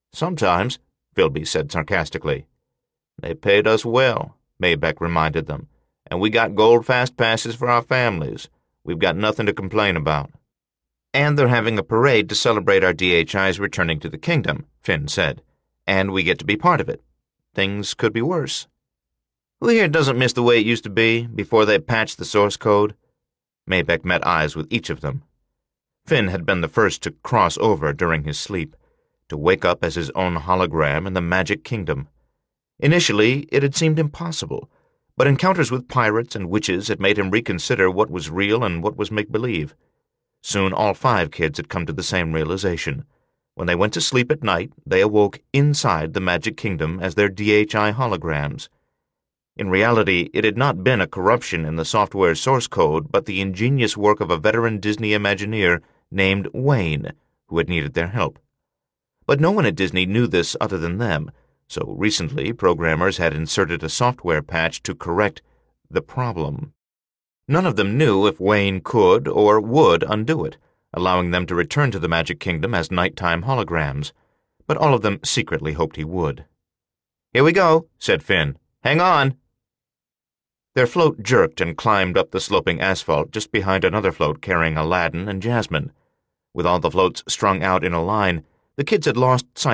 "Sometimes," Philby said sarcastically. "They paid us well," Maybeck reminded them, "and we got gold fast passes for our families. We've got nothing to complain about." "And they're having a parade to celebrate our DHI's returning to the kingdom," Finn said, "and we get to be part of it. Things could be worse. Who here doesn't miss the way it used to be before they patched the source code?" Maybeck met eyes with each of them. Finn had been the first to cross over during his sleep, to wake up as his own hologram in the Magic Kingdom. Initially, it had seemed impossible, but encounters with pirates and witches had made him reconsider what was real and what was make-believe. Soon all 5 kids had come to the same realization. When they went to sleep at night, they awoke inside the Magic Kingdom as their DHI holograms. In reality, it had not been a corruption in the software's source code, but the ingenious work of a veteran Disney Imagineer named Wayne, who had needed their help. But no one at Disney knew this other than them, so recently programmers had inserted a software patch to correct the problem. None of them knew if Wayne could or would undo it, allowing them to return to the Magic Kingdom as nighttime holograms, but all of them secretly hoped he would. "Here we go," said Finn. "Hang on." Their float jerked and climbed up the sloping asphalt just behind another float carrying Aladdin and Jasmine. With all the floats strung out in a line, the kids had lost sight